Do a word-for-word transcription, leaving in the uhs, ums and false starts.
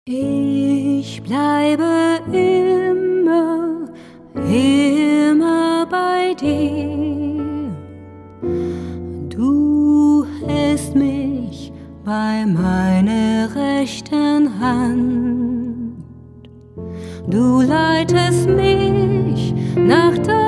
Ich bleibe immer, immer bei dir. Du hältst mich bei meiner rechten Hand. Du leitest mich nach deinem